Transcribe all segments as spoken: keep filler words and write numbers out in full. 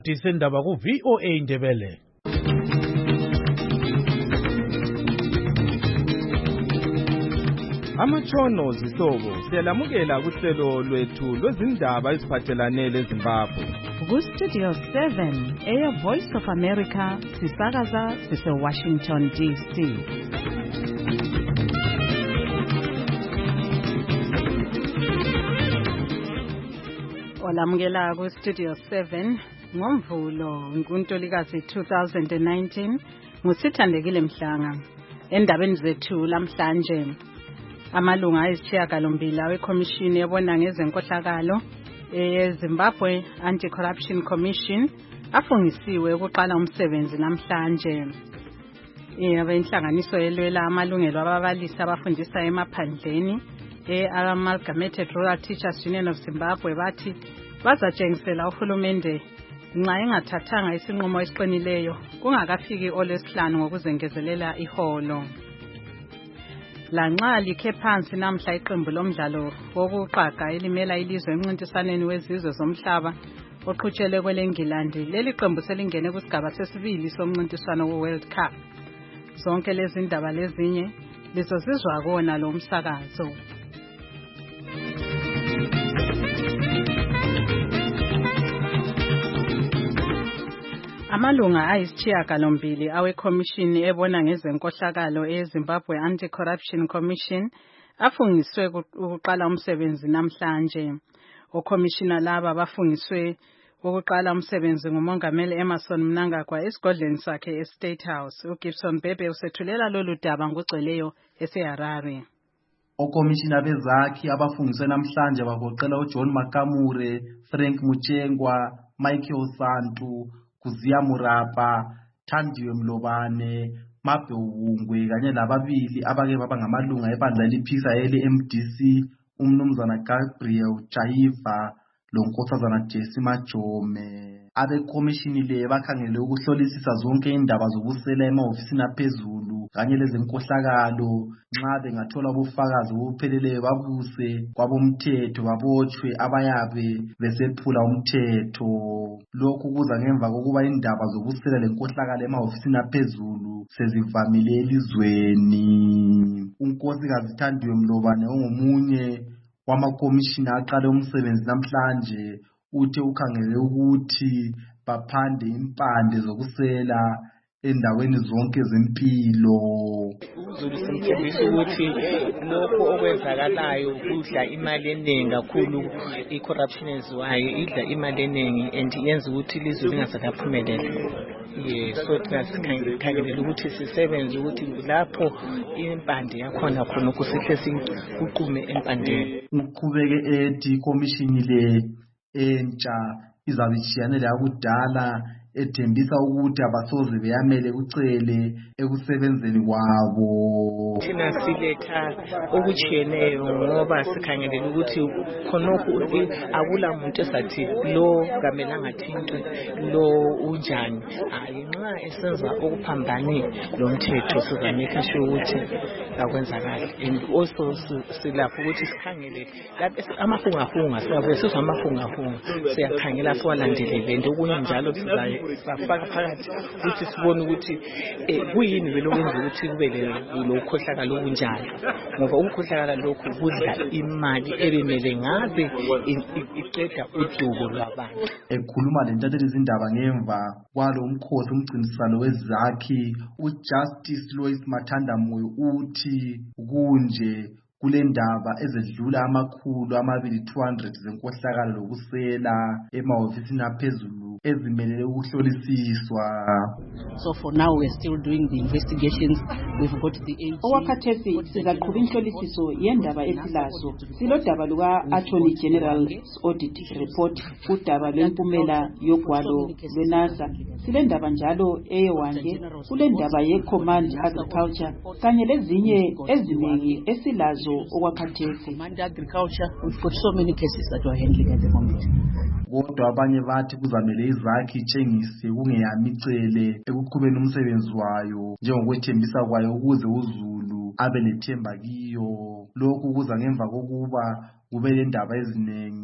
Disendaba ku V O A Ndebele. Amatshono zihlobo siyalamukela kuhlelo lwethu lwezindaba eziphathelane leZimbabwe. Ku Studio seven, Air Voice of America, sisakaza sise Washington D C. Olamukela ku Studio seven, ngoMvulo, ngoNtulikazi two thousand nineteen, ngusithandekile Mhlanga. Endabeni zethu lamhlanje, amalunga ayisishiyagalombili wekhomishini ebona ngezenkohlakalo eZimbabwe Anti-Corruption Commission afungisiwe ukuqala umsebenzi namhlanje. Inhlanganiso elwela amalungelo ababalisi abafundisa emaphandleni e-Amalgamated Rural Teachers Union of Zimbabwe bathi bazatshengisela uhulumende nxa engathathanga isinqumo esiqinileyo kungakafiki olwesihlanu ngokuzengezelela iholo. Lanxa likhe phansi namhla iqembu lomdlalo wokuqaga elimela ilizwe emncintiswaneni wezizwe zomhlaba oqhutshele kweleNgilandi, leli qembu selingene kusigaba sesibili somncintiswano we-World Cup. Zonke lezi ndaba lezinye lizozizwa kona lo msakazo. Amalunga ayisishiyagalombili awekhomishini ebona ngezenkohlakalo eZimbabwe Anti-Corruption Commission afungiswe ukuqala umsebenzi namhlanje. Okhomishina laba bafungiswe ukuqala umsebenzi nguMongameli Emmerson Mnangagwa esigodleni sakhe eState House. uGibson Bebe usethulela lolu daba ngogcweleyo eseHarare. Okhomishina bezakhi abafungiswe namhlanje bagoqela uJohn Makamure, Frank Muchengwa, Michael Santu, Kuzia Murapa, Thandiwe Mlobane, Mabe Ungwe kanye lababili abake baba ngamalunga ebandla eliphisa ele-M D C, umnumzana Gabriel Chaiva lonkosazana Jesse Majome. Abekhomishini le bakhangele ukuhlolisisa zonke indaba zobusela emahofisini aphezulu kanye lezenkohlakalo. Nxa bengathola ubufakazi obupheleleyo babuse kwabomthetho babotshwe abayabe besephula umthetho. Lokhu kuza ngemva kokuba indaba zobusela lenkohlakalo emahofisini aphezulu sezivamile elizweni. Unkosikazi Thandiwe Mlobane ongomunye wamakomishina aqale umsebenzi namhlanje uthe ukhangele ukuthi baphande impande zokusela endaweni zonke zempilo. Uzokusemthembisa ukuthi lokho okwenzakalayo kudla imali eningi kakhulu, i-corruption eziwayo idla imali eningi and yenza ukuthi ilizwe lingasakaphumeleli. Yes, so sikhangele ukuthi sisebenze ukuthi lapho impande yakhona khona ukusihle siqume empandeni. Uqhubeke ethi ikomishini le entsha izabishiyanele yakudala ethembisa ukuthi abasoze beyamele ucele ekusebenzeni kwabo. Thina siletha okutshiyeneyo ngoba sikhangelele ukuthi khonokho akula muntu esathi lo kamelanga thintwe lo unjani. Hayi, nxa esenza okuphambane lo mthetho sizameka sure ukuthi akwenzakala. And also silapho ukuthi sikhangele lapho amahungahunga siyabe sizwa amahungahunga siyakhangela siwalandelele and okunye njalo sizayo safaka phakathi ukuthi sibone ukuthi kuyini belokwenza ukuthi kube lo khohlakalo obunjalo, ngoba ukukhohlakala lokhu kudla imali ebemele ngabe iqeda udubo lwabantu. Ekhuluma lentatheli izindaba ngemva kwalo umkhosi umgcinisalo wezakhi, uJustice Lois Mathandamoyo uthi kunje kule ndaba ezedlula amakhulu amabili two hundred zenkohlakalo lokusela emahofisini aphezulu ezimelele ukuhlolisiswa. So for now we are still doing the investigations. We've got the A G. Owakhathesi sizaqhuba inhlolisiso yendaba esilazo. Silodaba luka Attorney General's Audit Report kudaba lwempumela yogwalo lweNASA. Silendaba njalo eyewande kule ndaba ye-Command Agriculture kanye lezinye eziningi esilazo okwakhathesi. Command Agriculture, we've got so many cases that we're handling at the moment. Kodwa abanye bathi kuzamele izakhi itshengise kungeyamicele ekuqhubeni umsebenzi wayo njengokwethembisa kwayo ukuze uZulu abe lethemba kiyo. Lokhu kuza ngemva kokuba kube lendaba eziningi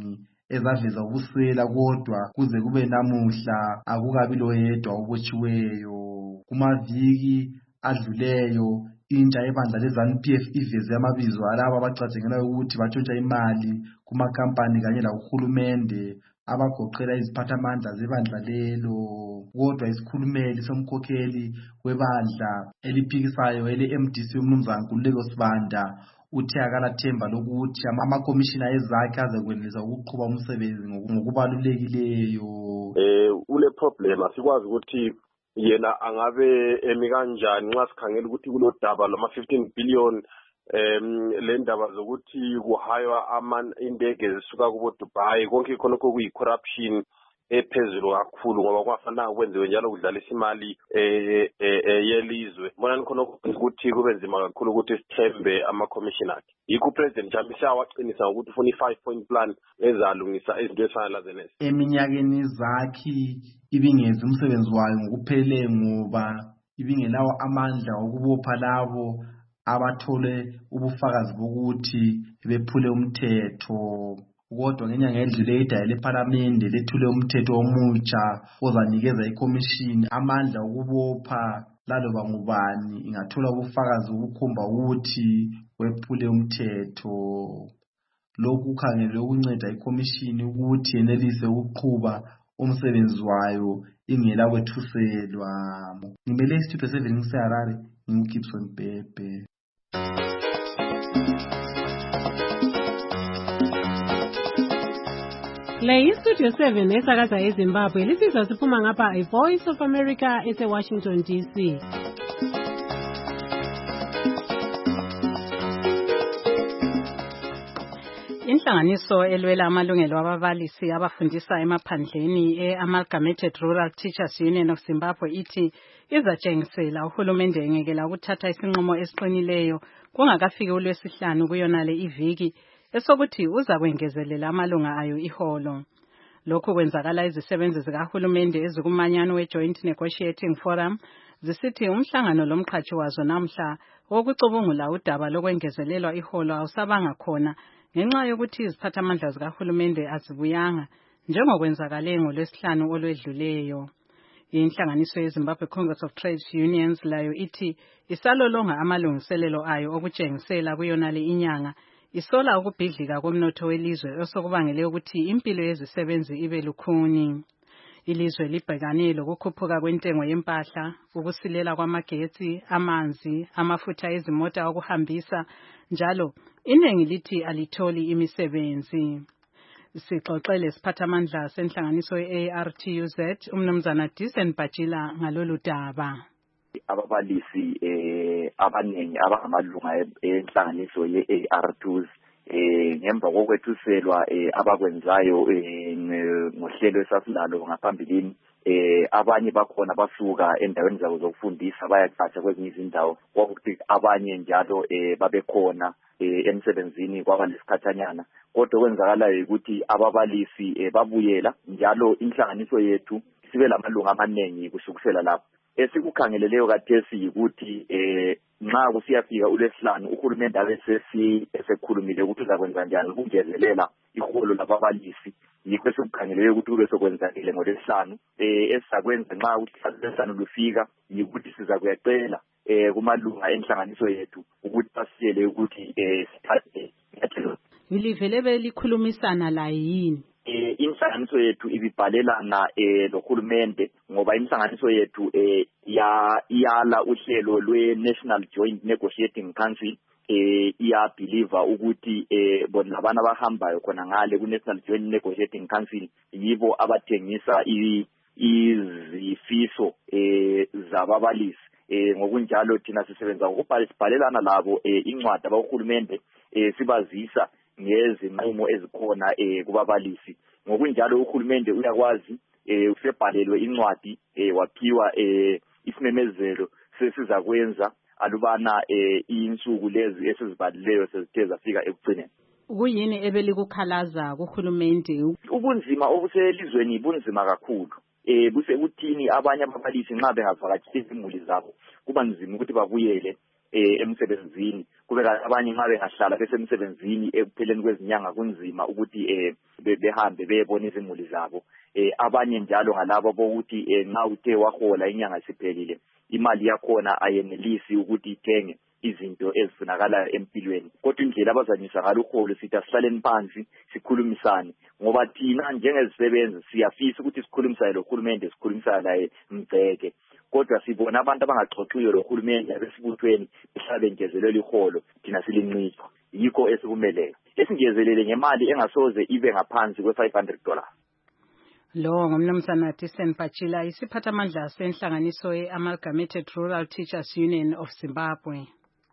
ezaveza ubusela, kodwa kuze kube namuhla akukabi loyedwa obotshiweyo. Kumaviki adluleyo intsha yebandla le-ZANU-P F iveze amabizo alabo abacatshangela ukuthi batshontsha imali kumakhampani kanye lakuhulumende abagoqela iziphathamandla zebandla lelo. Kodwa isikhulumeli somkhokheli webandla eliphikisayo ele-M D C uMnumzana Nkululeko Sibanda uthe akalathemba lokuthi amakomishina ezakhe azakwenelisa ukuqhuba umsebenzi ngokubalulekileyo. Eh ule problem asikwazi ukuthi yena angabe emi kanjani nxa sikhangela ukuthi kulodaba lama fifteen billion em le ndaba zokuthi kuhaywa ama indege zisuka kubo Dubai, konke khonokho kuyi corruption ephezulu kakhulu ngoba kwafana kwenziwe njalo kudlalisa imali eh yelizwe. Bona khonokho ukuthi kube nzima kakhulu ukuthi sithembe ama commission akhe. Yikho president Jambisa waqinisa ukuthi ufuna i-five point plan ezalungisa izinto ezifana lazenezi. Eminyakeni zakhe ibingezi umsebenzi wayo ngokuphelele ngoba ibingelawo amandla okubopha labo abathole ubufakazi bokuthi bephule umthetho. Kodwa ngenyanga edlule idaya lePhalamende lethule umthetho omutsha ozanikeza iCommission amandla okubopha laloba ngubani ingathola ubufakazi obukhomba ukuthi wephule umthetho. Lokhu kukhangelwe ukunceda iCommission ukuthi yenelise ukuqhuba umsebenzi wayo ingela kwethuselwa. Ngimele Studio seven ngiseHarare, nginguGibson Bhebhe. Le iStudio seven esakaza eZimbabwe lisizwa siphuma ngapha iVoice of America eseWashington D C. Inhlanganiso elwela amalungelo ababalisi abafundisa emaphandleni e-Amalgamated Rural Teachers Union of Zimbabwe ithi izatshengisela uhulumende engekela ukuthatha isinqumo esiqinileyo kungakafiki uLwesihlanu kuyonale iviki esokuthi uza kwengezelela amalunga ayo iholo. Lokhu kwenzakala izisebenzi zikahulumende ezikumanyano we-Joint Negotiating Forum zisithi umhlangano lomqhatshi wazo namhla wokucubungula udaba lokwengezelelwa iholo awusabanga khona ngenxa yokuthi iziphathamandla zikahulumende azibuyanga njengokwenzakale ngoLwesihlanu olwedluleyo. Inhlanganiso yeZimbabwe Congress of Trade Unions layo ithi isalolonga amalungiselelo ayo okutshengisela kuyonale inyanga isola ukubhidlika komnotho welizwe osokubangele ukuthi impilo yezisebenzi ibe lukhuni. Ilizwe libhekane lokukhuphuka kwentengo yempahla, ukusilela kwamagetsi, amanzi, amafutha ezimota okuhambisa, njalo iningi lithi alitholi imisebenzi. Sixoxele siphathamandla senhlanganiso ye-A R T U Z uMnumzana Disen Bajila ngalolu daba. Ababalisi eh abanengi abangamalunga enhlanganiso ye-A R T U Z eh ngemva kokwethuselwa eh abakwenzayo eh ngohlelo esasilalo ngaphambilini eh abanye bakhona basuka endaweni zabo zokufundisa bayacatsha kwezinye izindawo kwakuthi abanye njalo eh babekhona eh emsebenzini kwaba lesikhathanyana kodwa kwenzakalayo ukuthi ababalisi eh babuyela njalo inhlanganiso yethu sibe lamalunga amaningi kusukisela lapho. Esikukhangeleleyo kathesi ukuthi eh nxa kusiyafika uLwesihlanu uhulumende abesesi esekhulumile ukuthi uzakwenza njani ukungezelela iholo lababalisi. Yikho esikukhangeleleyo ukuthi kube sokwenzakile ngoLwesihlanu eh esizakwenza nxa uLwesihlanu lufika yikuthi siza kuyacela eh kumalunga enhlanganiso yethu ukuthi basiyele ukuthi eh sithathe nyathelo. Ngilivele belikhulumisana la yini? Eh inhlanganiso yethu ibibhalelana eh lokhulumende ngoba inhlanganiso yethu eh ya iyala uhlelo lwe-National Joint Negotiating Council eh iya believer ukuthi eh bona abana abahambayo khona ngale ku-National Joint Negotiating Council yibo abathengisa izifiso eh zababalisi. Eh ngokunjalo thina sisebenza ngokubhalelana labo eh incwadi abahulumende eh sibazisa ngezinqumo ezikhona eh kubabalisi. Ngokunjalo uhulumende uyakwazi eh usebhalelwe incwadi eh waphiwa eh isimemezelo sesiza kwenza alubana eh insuku lezi esizibhalileyo sezithe zafika ekugcineni. Kuyini ebelikukhalaza kuhulumende? Ubunzima obuselizweni bunzima kakhulu. Eh buse kuthini abanye ababalisi nxa bengavakatshela izimuli zabo kuba nzima ukuthi babuyele eh emsebenzini kube abanye nxa bengahlala besemsebenzini ekupheleni kwezinyanga kunzima ukuthi eh behambe beyebona izimuli zabo eh abanye njalo ngalabo bokuthi nxa uthe wahola inyanga siphelile imali yakhona ayenelisi ukuthi ithenge izinto ezifunakala empilweni kodwa indlela abazanyisa ngalo uholo sithi asihlaleni phansi sikhulumisane ngoba thina njengezisebenzi siyafisa ukuthi sikhulumisane lohulumende sikhulumisane laye Mgceke kodwa sibona abantu abangaxoxiyo lohulumende abesibuthweni behlabe ngezelelo iholo thina silincipho yikho esikumeleyo esingezelele ngemali engasoze ibe ngaphansi kwe five hundred dollars. Lo ngumnumzana Thyssen Pachila isiphathamandla senhlanganiso ye-Amalgamated Rural Teachers Union of Zimbabwe.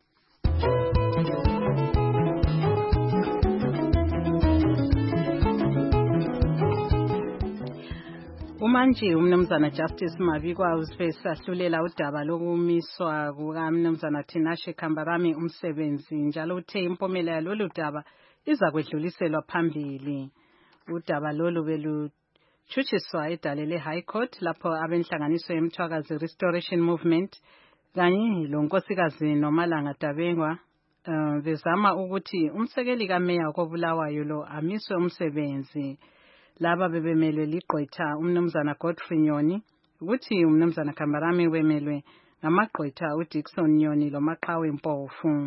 Umanje umnumzana Justice Mabikwa usesahlulela udaba lokumiswa kukamnumzana Tinashe Kambarami umsebenzi njalo uthe impomela yalolu daba iza kwedluliselwa phambili. Udaba lolu belu chuchiswa edalele High Court lapho abenhlanganiso yemthwakazi Restoration Movement kanye lonkosikazi Nomalanga Dabengwa uh, bezama ukuthi umsekeli kameya kobulawayo lo amiswe umsebenzi. Laba bebemelwe ligqwetha umnumzana Godfrey Nyoni ukuthi umnumzana Kambarami wemelwe ngamagqwetha uDickson Nyoni lomaqhawe Mpofu.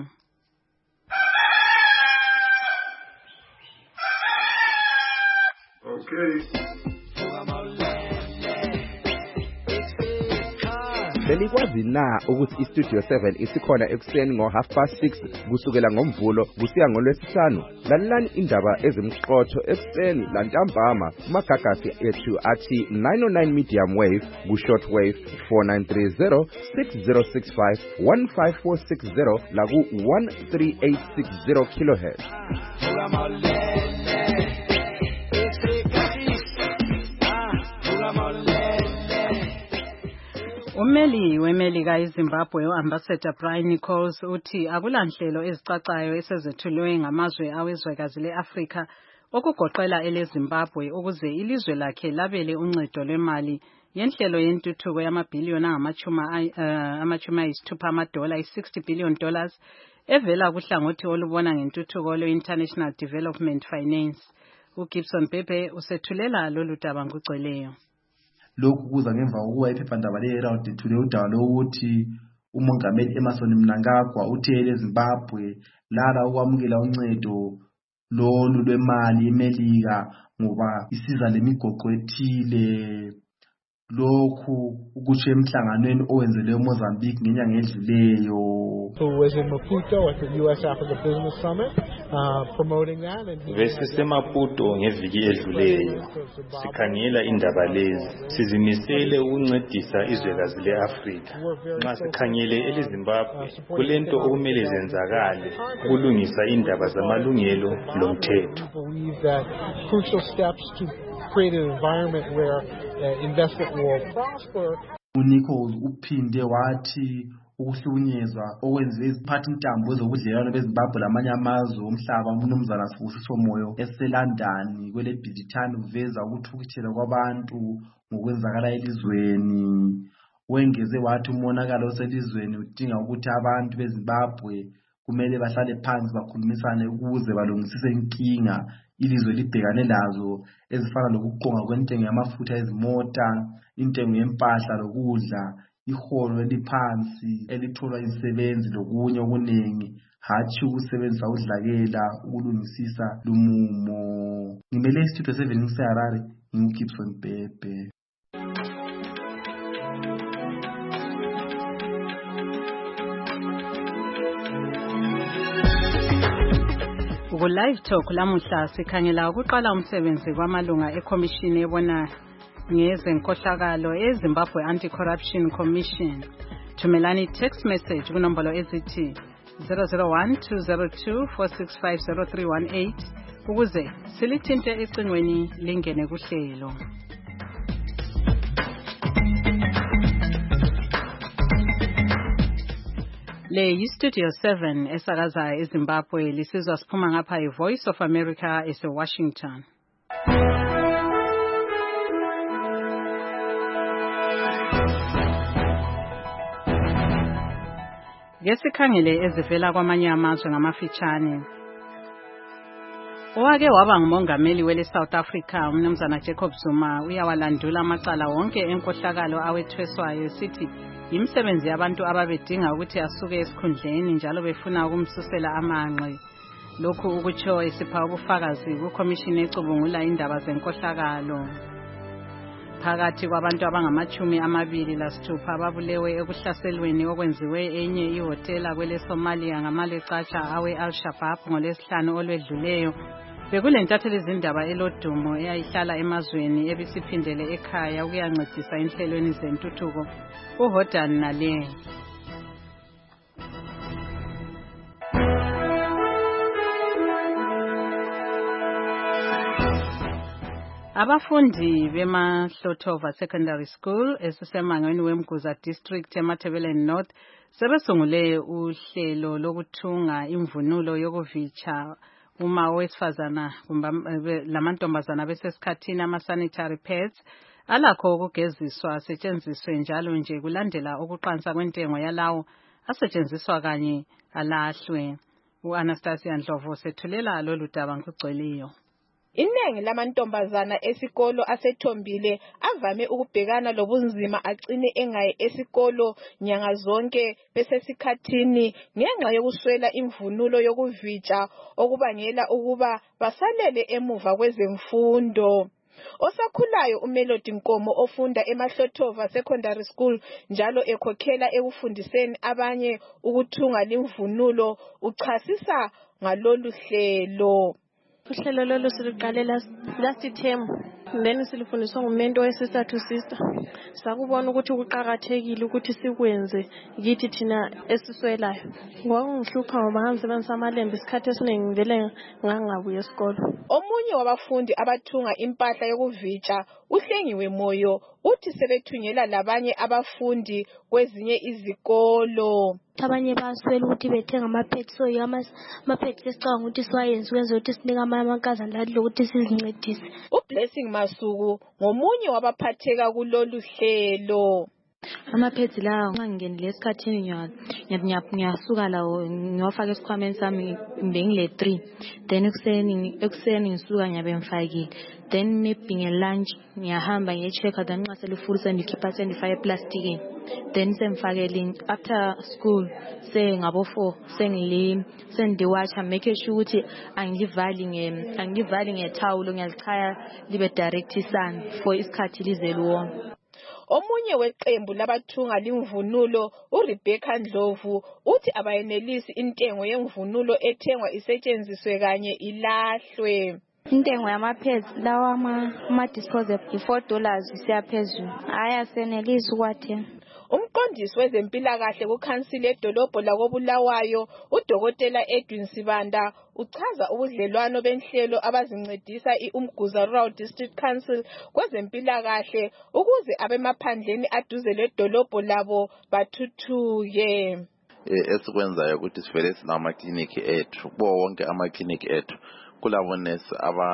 Okay. Belikwazi na ukuthi iStudio seven isikhona ekuseni ngo half past six kusukela ngomvulo kusiya ngolwesihlanu. Lalelani indaba ezimqotho ekuseni lantambama kumagagasi ethu athi nine oh nine medium wave ku short wave four nine three zero six zero six five one five four six zero la ku one three eight six zero kilohertz. Umeli wemelika eZimbabwe uAmbassador Brian Nichols uthi akulanhlelo ezicacayo esezethulwe ngamazwe awezwekazi leAfrika okugoqela eleZimbabwe ukuze ilizwe lakhe labele uncedo lwemali yenhlelo yentuthuko yamabhiliyoni angamachuma amachuma ayisithupha amadola sixty billion dollars evela kuhlangothi olubona ngentuthuko lwe-International Development Finance. uGibson Bebe usethulela lolu daba ngugcweleyo. Lokhu kuza ngemva kokuba iphephandaba leHerald ethule udaba lokuthi umongameli Emmerson Mnangagwa uthele eZimbabwe lala ukwamukela uncedo lolu lwemali eMelika ngoba isiza lemigoqo ethile. Lokhu ukutsho emhlanganweni owenzelwe eMozambique ngenyanga edluleyo. who was in Maputo at the U S Africa Business Summit uh, promoting that. And Vesise Maputo ngeviki edluleyo sikhangela indaba lezi sizimisele ukuncedisa izwekazi leAfrika. Nxa sikhangele eleZimbabwe kulento okumele zenzakale ukulungisa indaba zamalungelo lomthetho. Crucial steps to create an environment where uh, investment will prosper. uNichols uphinde wathi ukuhlukunyezwa okwenziwe iziphathi intambo ezobudlelwano beZimbabwe lamanye amazwe omhlaba umnumzana Sibusiso Moyo eseLondon kwele digital uveza ukuthukuthela kwabantu ngokwenzakala elizweni. Wengeze wathi umonakalo oselizweni udinga ukuthi abantu beZimbabwe kumele bahlale phansi bakhulumisane ukuze balungisise inkinga ilizwe libhekane lazo ezifana lokuqonga kwentengo yamafutha ezimota, intengo yempahla lokudla, iholo eliphansi elitholwa izisebenzi lokunye okuningi, hatshi ukusebenzisa udlakela ukulungisisa lumumo. Ngimele iStudio seven ngiseHarare, nginguGibson Bebe. Ku live talk lamuhla sikhangela ukuqala umsebenzi kwamalunga eCommission ebona ngezenkohlakalo eZimbabwe Anti-Corruption Commission. Thumelani text message kunombolo ezithi zero zero one two zero two four six five zero three one eight ukuze silithinte ecingweni lingene kuhlelo. Le yiStudio seven esakaza eZimbabwe lisizwa siphuma ngapha iVoice of America eseWashington. Ngesikhangele ezivela kwamanye amazwe ngamafitshane. Owake waba ngumongameli wele South Africa umnumzana Jacob Zuma uyawalandula amacala wonke enkohlakalo awethweswayo sithi yimisebenzi yabantu ababedinga ukuthi asuke esikhundleni njalo befuna ukumsusela amanqe. Lokhu ukutsho esipha ubufakazi kukomishini ecubungula indaba zenkohlakalo. Phakathi kwabantu abangamachumi amabili lasithupha ababulewe ekuhlaselweni okwenziwe enye ihotela kwele Somalia ngamalecatsha awe Al-Shabaab ngolesihlanu olwedluleyo. Bekulentatheli izindaba elodumo eyayihlala emazweni ebisiphindele ekhaya ukuyancedisa inhlelweni zentuthuko uHodan Nale. Abafundi bemaHlotova Secondary School esisemangweni weMguza District eMatabeleland North sebesungule uhlelo lokuthunga imvunulo yokuvitsha uma owesifazana lamantombazana besesikhathini ama-sanitary pads alakho ukugeziswa asetshenziswe njalo nje kulandela ukuqansa kwentengo yalawo asetshenziswa kanye alahlwe. U-Anastasia Ndlovu sethulela lolu daba ngokugcweleyo. Inengi lamantombazana esikolo asethombile avame ukubhekana lobunzima agcine engaye esikolo nyanga zonke besesikhathini ngenxa yokuswela imvunulo yokuvitsha okubangela ukuba basalele emuva kwezemfundo. Osakhulayo uMelody Nkomo ofunda eMaHlotova Secondary School njalo ekhokhela ekufundiseni abanye ukuthunga limvunulo uchasisa ngalolu hlelo. Uhlelo lolu siluqale last last term then silifundiswa ngumento wesister to sister. Sakubona ukuthi kuqhakathekile ukuthi sikwenze kithi thina esiswelayo. Ngokungihlupha ngoba ngisebenzisa amalembe isikhathi esiningi ngivele ngangabuye esikolo. Omunye wabafundi abathunga impahla yokuvitsha uHlengiwe Moyo uthi sebethunyela labanye abafundi kwezinye izikolo. Abanye baswela ukuthi bethenga amaphedi so amaphedi lesicanga ukuthi siwayenze ukwenza ukuthi sinike amankazana ladlo ukuthi sizincedise. uBlessing Masuku ngomunye wabaphatheka kulolu hlelo. Amaphedi lawo nxa ngingenile esikhathini ngiyasuka lawo ngiyofaka esikhwameni sami ngile three then ekuseni ekuseni ngisuka ngiyabe ngifakile then maybe ngelunch ngiyahamba ngiyechecker then nxa selifuli sendikhipha sendifaka eplastikini then semfakele after school sengabo four sengili sendiwacha make sure ukuthi angivali nge angivali ngethawulo ngiyalichaya libe direct sun for isikhathi lizelwona. Omunye weqembu labathunga limvunulo uRebecca Ndlovu uthi abayenelisi intengo yemvunulo ethengwa isetshenziswe kanye ilahlwe. Intengo yamaphezi lawa ama disposable four dollars isiyaphezulu aya senelisi ukwathi. Umqondisi wezempilakahle kuKhansili edolobho lakoBulawayo uDokotela Edwin Sibanda uchaza ubudlelwano benhlelo abazincedisa iUmguza Rural District Council kwezempilakahle ukuze abemaphandleni aduze ledolobho labo bathuthuke. Esikwenzayo ukuthi sivele sinama-clinic ethu kubo wonke ama-clinic ethu kulabonesi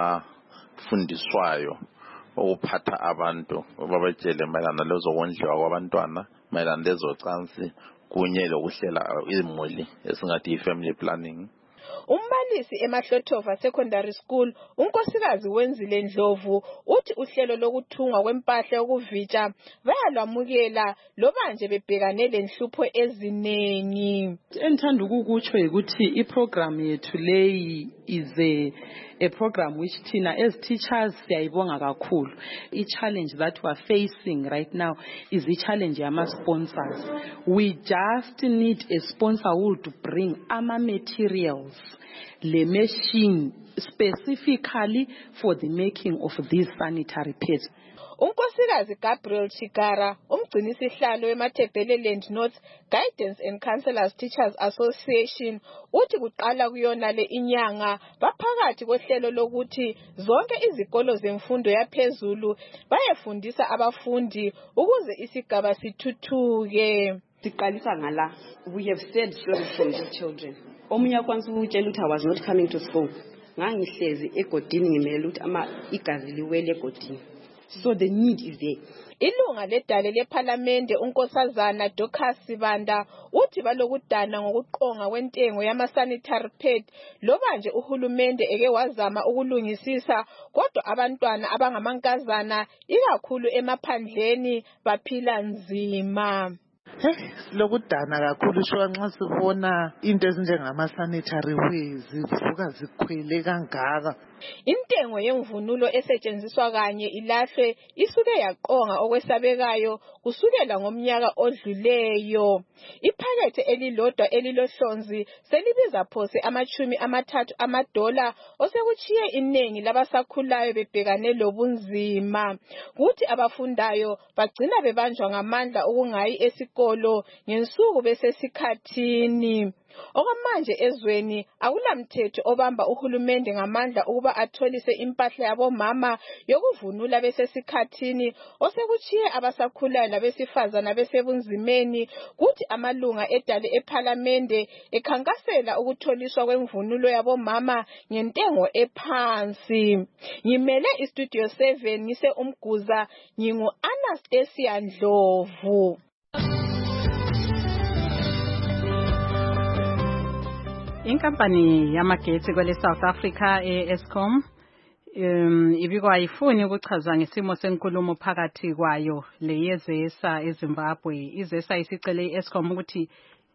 abafundiswayo ukuphatha abantu babetshele mayelana lezokondliwa kwabantwana mayelana lezocansi kunye lokuhlela imuli esingathi i-family planning. Umbalisi eMaHlotova Secondary School unkosikazi Wenzile Ndlovu uthi uhlelo lokuthungwa kwempahla yokuvitsha bayalwamukela loba nje bebhekane lenhlupho eziningi. Engithanda ukukutsho ukuthi iprogram yethu leyi is a a program which thina as teachers siyayibonga kakhulu. I challenge that we are facing right now is the challenge yama sponsors. We just need a sponsor who would bring ama materials, le machine specifically for the making of these sanitary pads. Unkosikazi Gabriel Chigara umgcinisihlalo weMatabeleland North Guidance and Counselors Teachers Association uthi kuqala kuyona le inyanga baphakathi kohlelo lokuthi zonke izikolo zemfundo yaphezulu bayefundisa abafundi ukuze isigaba sithuthuke. Siqalisa ngala, we have said stories from these children. Omunye kwanza ukutshela ukuthi I was not coming to school. Ngangihlezi egodini ngimele ukuthi ama igazi liwele egodini. So the need is there. Ilunga ledale lephalamende unkosazana Dorcas Sibanda uthi balokudana ngokuqonga kwentengo yama-sanitary pad loba nje uhulumende eke wazama ukulungisisa kodwa abantwana abangamankazana ikakhulu emaphandleni baphila nzima. Hey, silokudana kakhulu sho nxa sibona into ezinjengama-sanitary ways zivuka zikhwele kangaka. Intengo yemvunulo esetshenziswa kanye ilahlwe isuke yaqonga okwesabekayo kusukela ngomnyaka odluleyo. Iphakethe elilodwa elilohlonzi selibiza phose amachumi amathathu amadola osekuchiye inengi labasakhulayo bebhekane lobunzima. Kuthi abafundayo bagcina bebanjwa ngamandla ukungayi esikolo ngensuku besesikhathini. Okwamanje ezweni akulamthetho obamba uhulumende ngamandla ukuba atholise impahla yabomama yokuvunula besesikhathini osekuchiye abasakhulayo labesifazana besebunzimeni. Kuthi amalunga edale ephalamende ekhankasela ukutholiswa kwemvunulo yabomama ngentengo ephansi. Ngimele istudio seven ngise umguza ngingu Anastasia Ndlovu. Inkampani yamagetsi kwele South Africa e-Eskom um ibikwa ifuni ukuchaza ngesimo senkulumo phakathi kwayo leyezesa eZimbabwe. Izesa isicele i-Eskom ukuthi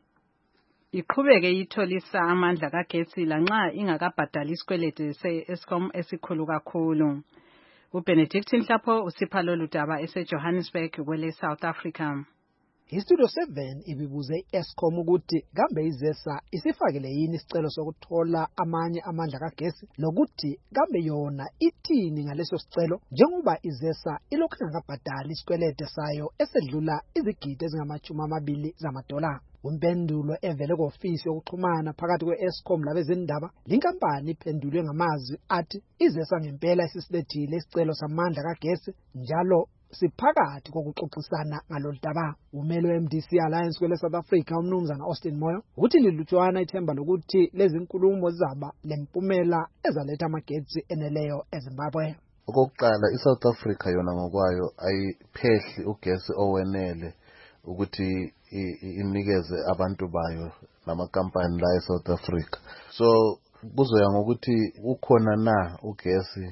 iqhubeke itholisa amandla kagetsi lanxa ingakabhadali isikwelede se-Eskom esikhulu kakhulu. uBenedict Nhlapho usipha lolu daba eseJohannesburg kwele South Africa. Istudio seven ibibuze i-Eskom ukuthi kambe izesa isifakele yini isicelo sokuthola amanye amandla kagesi lokuthi kambe yona ithini ngaleso sicelo njengoba izesa ilokhu ingakabhadali isikwelede sayo esedlula izigidi ezingamachumi amabili zamadola. Umpendulo evele ku-ofisi yokuxhumana phakathi kwe-Eskom labezindaba, linkampani iphendulwe ngamazwi athi izesa ngempela isisilethile isicelo samandla kagesi njalo siphakathi kokuxoxisana ngalolu daba. Umelo we-M D C Alliance kwele South Africa umnumzana Austin Moyo uthi lilutshwana ithemba lokuthi lezi nkulumo zizaba lempumela ezaletha amagetsi eneleyo eZimbabwe. Okokuqala iSouth Africa yona ngokwayo ayiphehli ugesi owenele ukuthi inikeze abantu bayo namakampani la eSouth Africa. So kuzoya ngokuthi ukhona na ugesi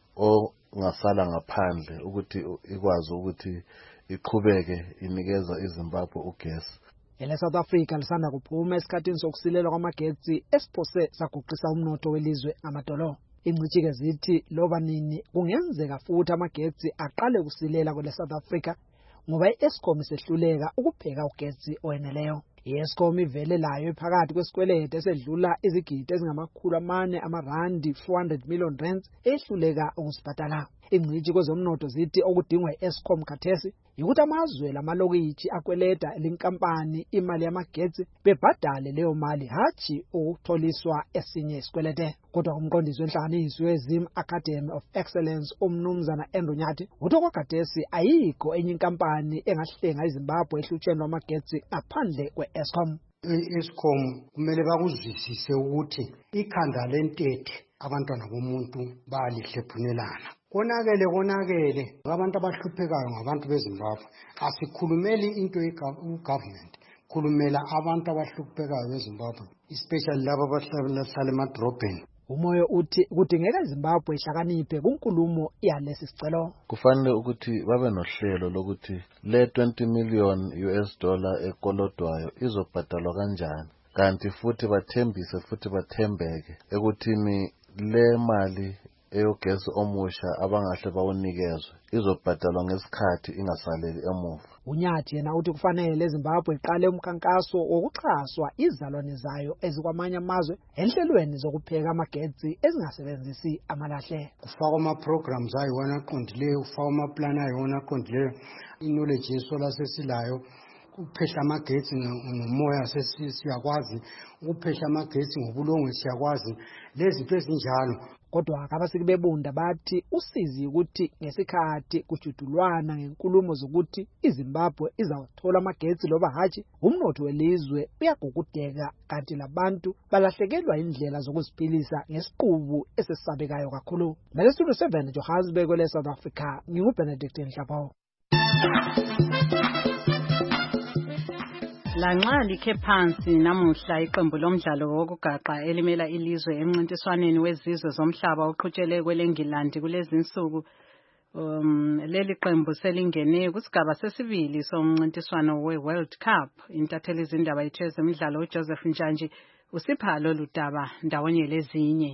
o ngasala ngaphandle ukuthi ikwazi ukuthi iqhubeke inikeza iZimbabwe ugesi. Ele South Africa lisanda kuphuma esikhathini sokusilela kwamagetsi esiphose saguqisa umnotho welizwe ngamadolo. Ingcitshi zithi loba nini kungenzeka futhi amagetsi aqale kusilela kwele South Africa ngoba i-Eskom isehluleka ukubheka ugesi oweneleyo. I-Eskom ivele layo phakathi kwesikwelede esedlula izigidi ezingamakhulu amane amarandi four hundred million rands ehluleka ukusibhadala. Ingcitshi kwezomnotho zithi okudingwa i-Eskom khathesi ukuthi amazwe lamalokitshi akweleda linkampani imali yamagetsi bebhadale leyo mali hathi ukutholiswa esinye isikwelede. Kodwa umqondisi wenhlanganiso weZim Academy of Excellence umnumzana Andrew Nyathi uthi okwakhathesi ayikho enye inkampani engahlenga iZimbabwe ehlutsheni lwamagetsi ngaphandle kwe-Eskom. I-Eskom kumele bakuzwisise ukuthi ikhanda lentethe abantwana bomuntu balihlephunelana. Konakele konakele abantu abahluphekayo ngabantu beZimbabwe. Asikhulumeli into ye-government, khulumela abantu abahluphekayo beZimbabwe, especially labo abahlala emadrobheni. Umoyo uthi kudingeka iZimbabwe ihlakaniphe kunkulumo yalesi sicelo. Kufanele ukuthi babe nohlelo lokuthi le twenty million U S dollar ekolodwayo izobhadalwa kanjani. Kanti futhi bathembise futhi bathembeke ekuthini le mali eyogesi omusha abangahle bawunikezwe izobhadalwa ngesikhathi ingasaleli emuva. Unyathi yena uthi kufanele eZimbabwe iqale umkhankaso wokuxhaswa izalwane zayo ezikwamanye amazwe enhlelweni zokupheka amagetsi ezingasebenzisi amalahle. Kufakwa ama-programs ayiwona aqondileyo, kufakwa amaplan ayiwona aqondileyo, i-knowledge yesola sesilayo ukuphehla amagetsi ngomoya siyakwazi, ukuphehla amagetsi ngobulongwe siyakwazi, lezi zinto ezinjalo. Kodwa abasiki bebunda bathi usizi ukuthi ngesikhathi kujudulwana ngenkulumo zokuthi iZimbabwe izawuthola amagetsi loba hatshi, umnotho welizwe uyagugudeka kanti labantu balahlekelwa indlela zokuziphilisa ngesiqubu esesabekayo kakhulu. Mele Studio seven Johannesburg kwele South Africa, nginguBenedict Nhlapho. Lanxa likhe phansi namuhla iqembu lomdlalo wokugaqa elimela ilizwe emncintiswaneni wezizwe zomhlaba oqhutshele kweleNgilandi kulezi insuku, um leli qembu selingene kusigaba sesibili somncintiswano we-World Cup. Intatheli izindaba yethu ezemidlalo uJoseph Njanji usipha lolu daba ndawonye lezinye.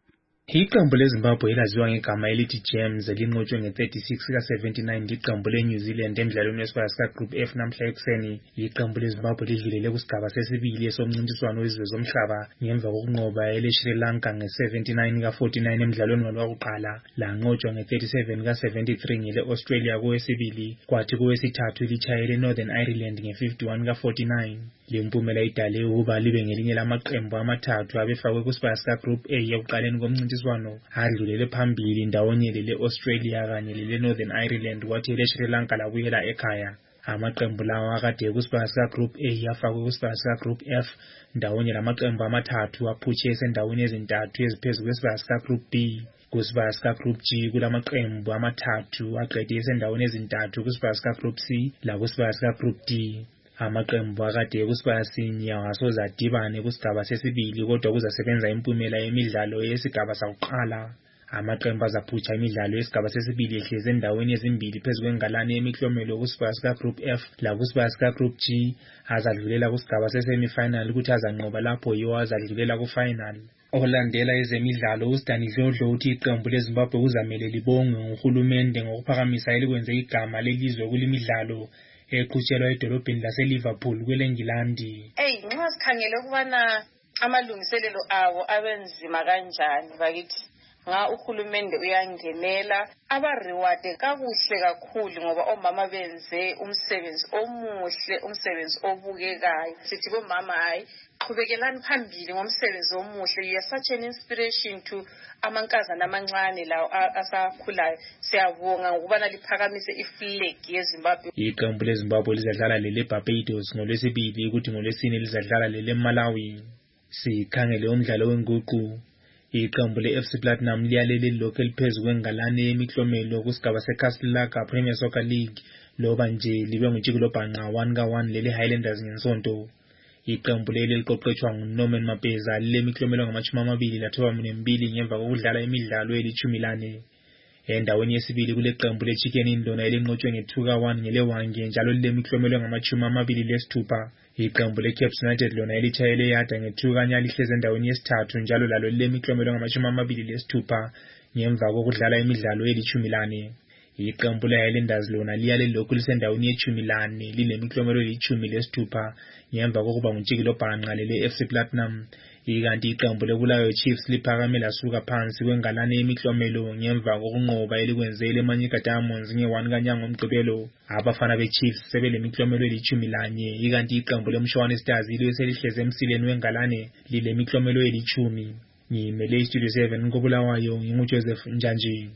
Iqembu leZimbabwe elaziwa ngegama elithi Gems elinqotshwe nge-thirty-six ka seventy-nine liqembu leNew Zealand emidlalweni wesibaya Group F namhla ekuseni. Iqembu leZimbabwe lidlulele kusigaba sesibili esomncintiswano wezizwe zomhlaba ngemva kokunqoba ele-Sri Lanka nge-seventy-nine ka forty-nine emidlalweni wakuqala, lanqotshwa nge-thirty-seven ka seventy-three ngele-Australia kowesibili, kwathi kowesithathu litshayele Northern Ireland nge-fifty-one ka forty-nine. Le mpumela idale ukuba libe ngelinye lamaqembu amathathu abefakwe kuSibaya Group A ekuqaleni komncintiswano adlulele phambili ndawonye lele-Australia kanye lele-Northern Ireland, kwathi ele-Sri Lanka labuyela ekhaya. Amaqembu lawa akade kuSibaya Group A afakwe kuSibaya Group F ndawonye lamaqembu amathathu aphutshe esendaweni ezintathu eziphezu kweSibaya Group B. KuSibaya Group G kulamaqembu amathathu aqede esendaweni ezintathu kuSibaya Group C lakuSibaya Group D. Amaqembu akade kuSibaya sinye awasoze adibane kusigaba sesibili kodwa kuzasebenza impumela yemidlalo yesigaba sakuqala. Amaqembu azaphutsha imidlalo yesigaba sesibili ehleze endaweni ezimbili phezu kwengalane yemiklomelo kuSibaya Group F lakuSibaya Group G azadlulela kusigaba sesemifinal ukuthi azanqoba lapho yiwo azadlulela kufinal. Olandela ezemidlalo uStanidlodlo uthi iqembu leZimbabwe kuzamele libonge uhulumende ngokuphakamisa elikwenze igama lelizwe kulimidlalo eqhutshelwa edolobheni laseLiverpool kweleNgilandi. Hey, nxa sikhangele ukubana amalungiselelo awo abenzima kanjani bakithi, nga uhulumende uyangenela abareward kakuhle kakhulu ngoba omama benze umsebenzi omuhle, umsebenzi obukekayo. Sithi bomama hayi qhubekelani phambili ngomsebenzi omuhle. You are such an inspiration to amankazana amancane lawo asakhulayo. Siyabonga ngokubana liphakamise iflag yeZimbabwe. Iqembu leZimbabwe lizadlala lele Barbados ngolwesibili ukuthi ngolwesine lizadlala lele Malawi. Sikhangele umdlalo wenguqu. Iqembu le-F C Platinum liyalele lokho eliphezu kwengalane yemiklomelo kusigaba seCastlelaga Premier Soccer League loba nje libe ngutshikilo bhanqa one ka one lele Highlanders ngensonto. Iqembu leli liqoqetshwa nguNorman Mapeza lemiklomelo ngamashumi amabili lathoba nembili ngemva kokudlala imidlalo elithumi lane. Endaweni yesibili kule qembu leChicken Indona elinqotshwe nge-two ka one ngeleWange njalo lilemiklomelo ngamashumi amabili lesithupha. Iqembu leCaps United lona elitshayele yada nge-two kanya lihleze endaweni yesithathu njalo lalo lilemiklomelo ngamashumi amabili lesithupha ngemva kokudlala imidlalo elithumi lane. Iqembu leHighlanders lona liyale lokhu lisendaweni yethumi lane linemiklomelo elithumi lesithupha ngemva kokuba ngutshikilo bhanqa lele-F C Platinum. Ikanti iqembu leBulawayo Chiefs liphakame lasuka phansi kwengalane yemiklomelo ngemva kokunqoba elikwenzele eManyika Diamonds nge-one kanyanga ngomgqibelo. Abafana beChiefs sebelemiklomelo elithumi lanye, ikanti iqembu leMshowane Stars libe selihleze emsileni wengalane lilemiklomelo elithumi. Ngimele iStudio seven koBulawayo nginguJoseph Njanji.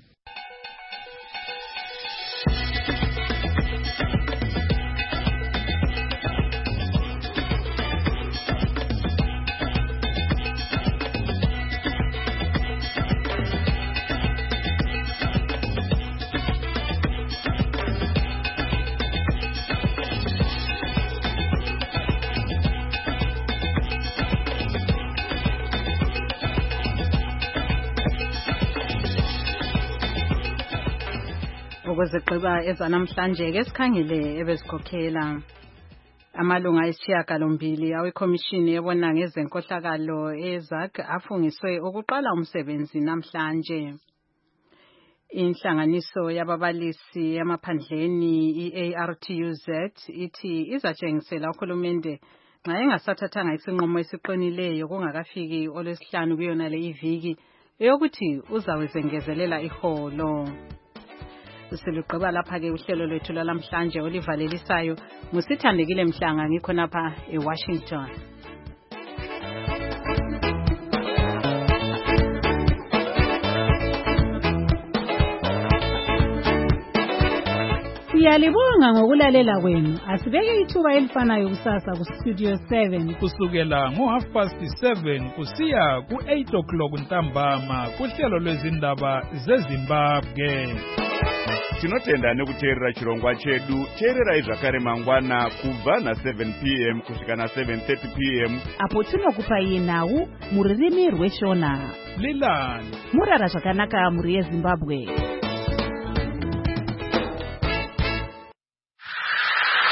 Ukuzigqiba ezanamhlanje ke sikhangele ebezikhokhela amalunga ayisishiyagalombili awekhomishini ebona ngezenkohlakalo eZAC afungiswe ukuqala umsebenzi namhlanje. Inhlanganiso yababalisi emaphandleni i-A R T U Z ithi izatshengisela uhulumende nxa engasathathanga isinqumo esiqinileyo kungakafiki olwesihlanu kuyona le iviki eyokuthi uzawezengezelela iholo. sisilugqiba lapha-ke uhlelo lwethu lwalamhlanje olivalelisayo ngusithandekile Mhlanga ngikhonapha eWashington. Siyalibonga ngokulalela kwenu. Asibeke ithuba elifanayo kusasa ku Studio seven kusukela ngo half past seven kusiya ku eight o'clock ntambama kuhlelo lwezindaba zeZimbabwe. Tinotenda nekuteerera chirongwa chedu. Teererai zvakare mangwana kubva na seven p m kusvika na seven thirty p m apo tinokupai nhau muririmi rweshona. Lilani murara zvakanaka muri yeZimbabwe.